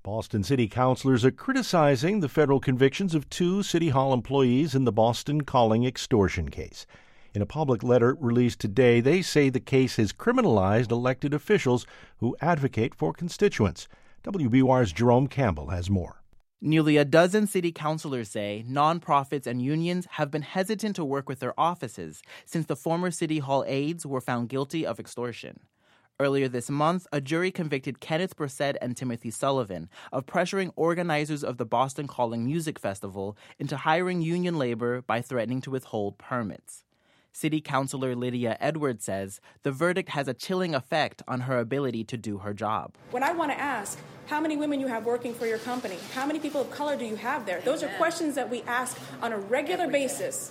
Boston City councilors are criticizing the federal convictions of two City Hall employees in the Boston Calling extortion case. In a public letter released today, they say the case has criminalized elected officials who advocate for constituents. WBUR's Jerome Campbell has more. Nearly a dozen city councilors say nonprofits and unions have been hesitant to work with their offices since the former City Hall aides were found guilty of extortion. Earlier this month, a jury convicted Kenneth Brissett and Timothy Sullivan of pressuring organizers of the Boston Calling Music Festival into hiring union labor by threatening to withhold permits. City Councilor Lydia Edwards says the verdict has a chilling effect on her ability to do her job. When I want to ask how many women you have working for your company, how many people of color do you have there? Those are questions that we ask on a regular basis.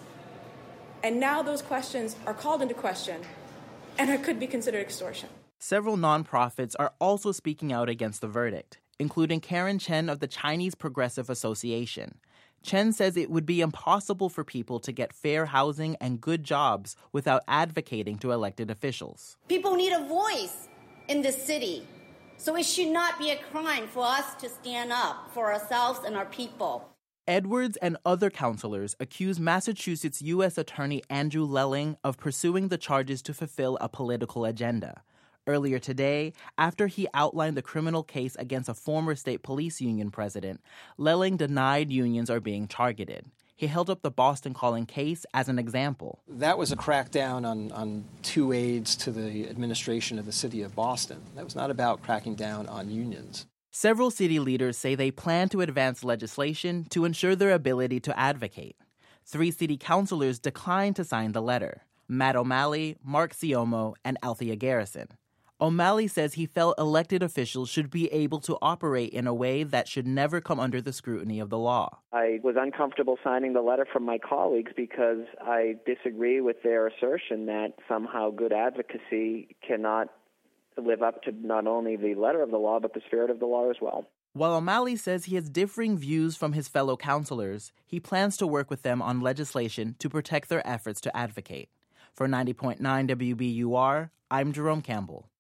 And now those questions are called into question, and it could be considered extortion. Several nonprofits are also speaking out against the verdict, including Karen Chen of the Chinese Progressive Association. Chen says it would be impossible for people to get fair housing and good jobs without advocating to elected officials. People need a voice in this city, so it should not be a crime for us to stand up for ourselves and our people. Edwards and other councilors accuse Massachusetts U.S. Attorney Andrew Lelling of pursuing the charges to fulfill a political agenda. Earlier today, after he outlined the criminal case against a former state police union president, Lelling denied unions are being targeted. He held up the Boston Calling case as an example. That was a crackdown on two aides to the administration of the city of Boston. That was not about cracking down on unions. Several city leaders say they plan to advance legislation to ensure their ability to advocate. 3 city councilors declined to sign the letter: Matt O'Malley, Mark Siomo, and Althea Garrison. O'Malley says he felt elected officials should be able to operate in a way that should never come under the scrutiny of the law. I was uncomfortable signing the letter from my colleagues because I disagree with their assertion that somehow good advocacy cannot live up to not only the letter of the law, but the spirit of the law as well. While O'Malley says he has differing views from his fellow councilors, he plans to work with them on legislation to protect their efforts to advocate. For 90.9 WBUR, I'm Jerome Campbell.